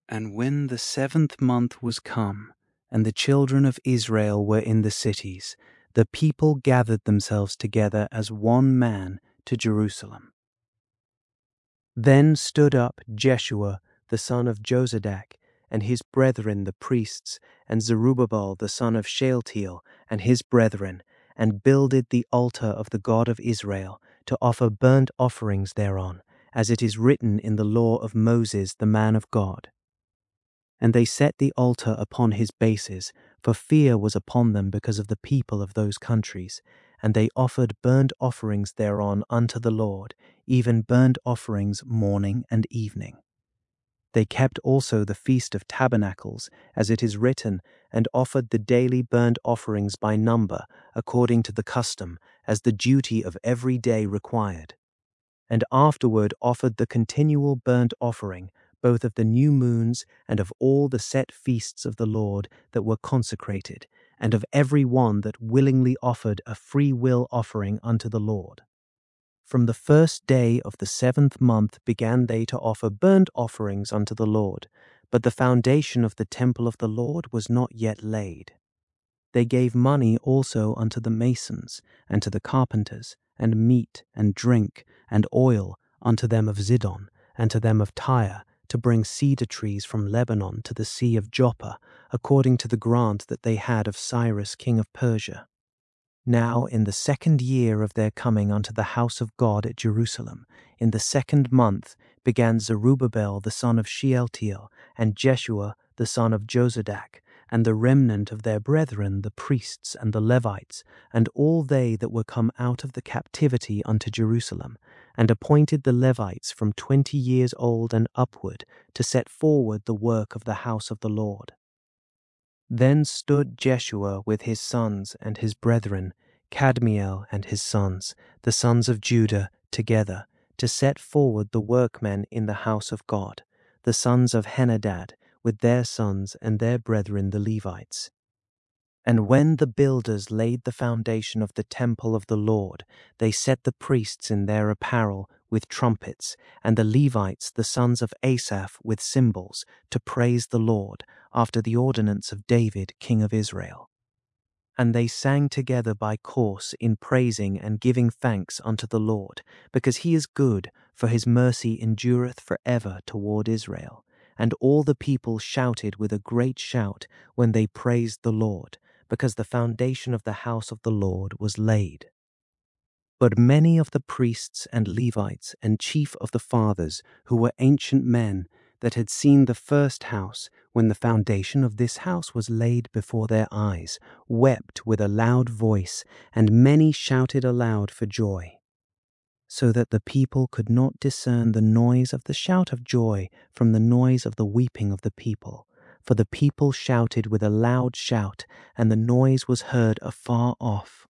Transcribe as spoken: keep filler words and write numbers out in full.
And when the seventh month was come, and the children of Israel were in the cities, the people gathered themselves together as one man to Jerusalem. Then stood up Jeshua the son of Jozadak, and his brethren the priests, and Zerubbabel the son of Shealtiel, and his brethren, and builded the altar of the God of Israel, to offer burnt offerings thereon, as it is written in the law of Moses the man of God. And they set the altar upon his bases, for fear was upon them because of the people of those countries, and they offered burnt offerings thereon unto the Lord, even burnt offerings morning and evening. They kept also the Feast of Tabernacles, as it is written, and offered the daily burnt offerings by number, according to the custom, as the duty of every day required. And afterward offered the continual burnt offering, both of the new moons and of all the set feasts of the Lord that were consecrated, and of every one that willingly offered a free will offering unto the Lord. From the first day of the seventh month began they to offer burnt offerings unto the Lord, but the foundation of the temple of the Lord was not yet laid. They gave money also unto the masons, and to the carpenters, and meat, and drink, and oil, unto them of Zidon, and to them of Tyre, to bring cedar trees from Lebanon to the sea of Joppa, according to the grant that they had of Cyrus king of Persia. Now in the second year of their coming unto the house of God at Jerusalem, in the second month, began Zerubbabel the son of Shealtiel, and Jeshua the son of Jozadak, and the remnant of their brethren the priests and the Levites, and all they that were come out of the captivity unto Jerusalem, and appointed the Levites from twenty years old and upward to set forward the work of the house of the Lord. Then stood Jeshua with his sons and his brethren, Kadmiel and his sons, the sons of Judah, together, to set forward the workmen in the house of God, the sons of Henadad, with their sons and their brethren the Levites. And when the builders laid the foundation of the temple of the Lord, they set the priests in their apparel with trumpets, and the Levites, the sons of Asaph, with cymbals, to praise the Lord, after the ordinance of David king of Israel. And they sang together by course in praising and giving thanks unto the Lord, because he is good, for his mercy endureth for ever toward Israel. And all the people shouted with a great shout when they praised the Lord, because the foundation of the house of the Lord was laid. But many of the priests and Levites and chief of the fathers, who were ancient men, that had seen the first house, when the foundation of this house was laid before their eyes, wept with a loud voice, and many shouted aloud for joy, so that the people could not discern the noise of the shout of joy from the noise of the weeping of the people. For the people shouted with a loud shout, and the noise was heard afar off.